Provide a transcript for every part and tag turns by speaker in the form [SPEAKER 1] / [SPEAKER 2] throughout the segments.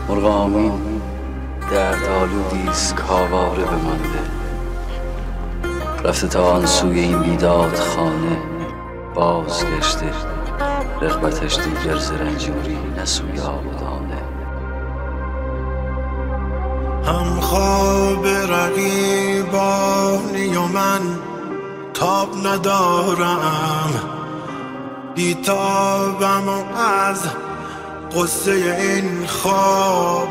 [SPEAKER 1] مرغ آمین درد آلودیست کاواره بمانده، رفته تا آن سوی این بیداد خانه، بازگشته رغبتش دیگر ز رنجوری نه سوی آبادانه.
[SPEAKER 2] هم خواب رقیبانی و من تاب ندارم، بیتابم و از قصه این خواب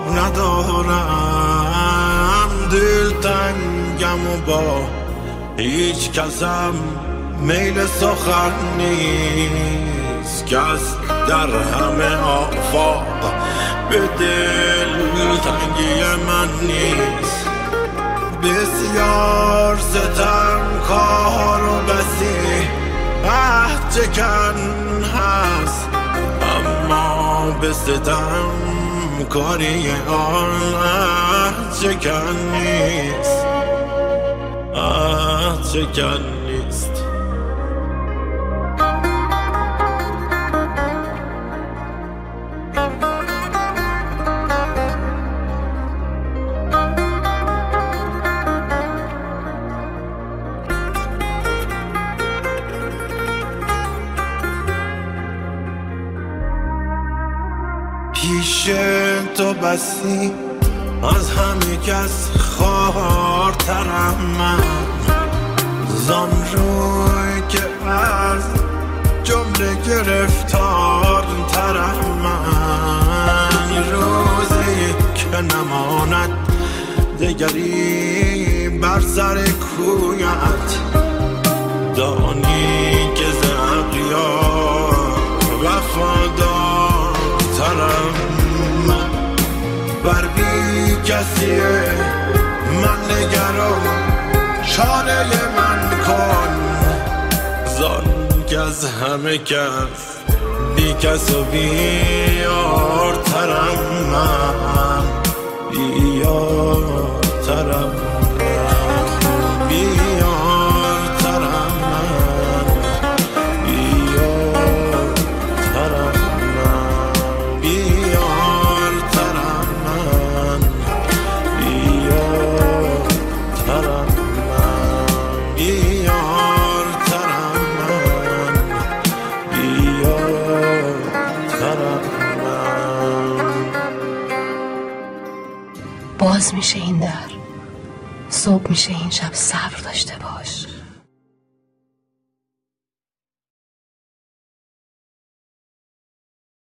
[SPEAKER 2] ندارم. دل تنگم و با هیچ کسم میل سخن نیست، کس در همه آفاق به دل تنگی من نیست. بسیار ستم کار و بسی چکن هست، اما به ستم کاری آن چکن نیست، چکن نیست. پیش تو بسی از همه کس خوارترم من، زان روی که از جمله گرفتارترم من. روزی که نماند دگری بر سر کویت، دانی که ز اغیار وفادارترم من. بر بی کسیه من نگران، چاره من کن، زان که از همه کس بی کس و بیارترم من، بیارترم
[SPEAKER 3] باز میشه این در، صبح میشه این شب، صبر داشته باش.